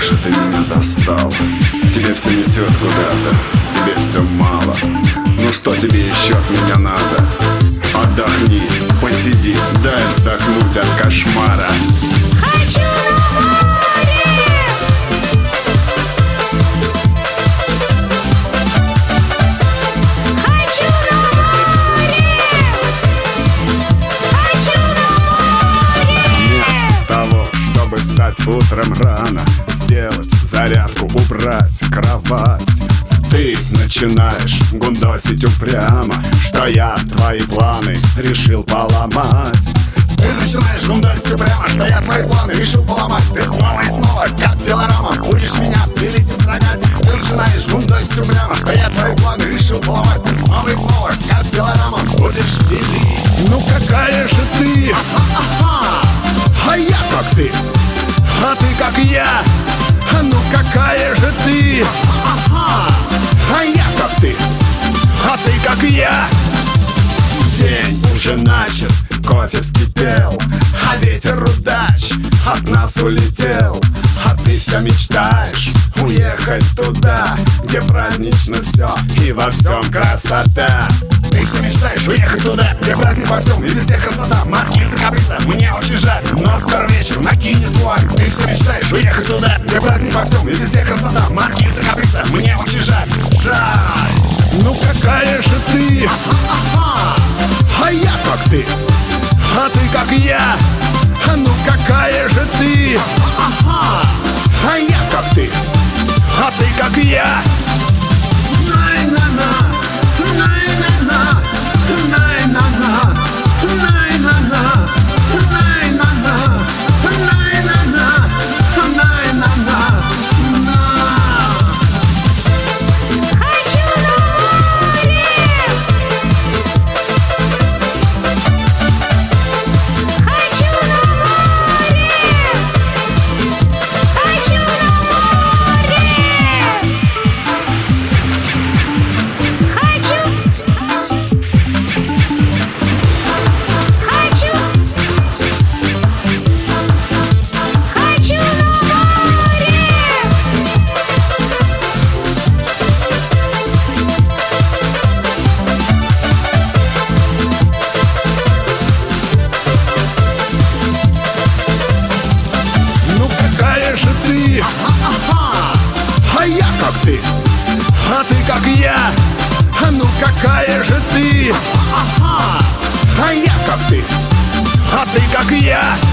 же ты меня достал. Тебе все несет куда-то, тебе все мало. Ну что тебе еще от меня надо? Отдохни, посиди, дай вздохнуть от кошмара. Хочу на море! Хочу на море! Хочу на море! Вместо того, чтобы встать утром рано, сделать зарядку, убрать кровать, ты начинаешь гундосить упрямо, что я твои планы решил поломать. Ты начинаешь гундосить упрямо, что я твои планы решил поломать. Ты снова и снова, как пилорама, будешь меня пилить и строгать. Ты начинаешь гундосить упрямо, что я твои планы решил поломать. Ты снова и снова, как пилорама, будешь пилить. Ну какая же ты? А я как ты? А ты как я? А ну какая же ты? А я как ты? А ты как я? День уже начат, кофе вскипел, а ветер удач от нас улетел. А ты все мечтаешь уехать туда, где празднично все и во всем красота. Ты все мечтаешь уехать туда, где праздник во всем и везде красота. Маркиза Каприца, мне очень жаль, но скоро вечер накинет вуаль. Ты все мечтаешь уехать туда, где праздник во всем и везде красота. Маркиза Каприца, мне очень жаль, жаль. Ну какая же ты? А я как ты? А ты как я? А ну какая же ты? А я как ты? А ты как я? Най-на-на, най-на-на, най-на-на, най-на-на, най-на-на, най-на-на, най-на-на. Хочу на море! Хочу на море! Хочу на море! Хочу! Хочу! Хочу на море! Ну какая же ты? А я как ты? А ты как я? А ну какая же ты? А я как ты? А ты как я?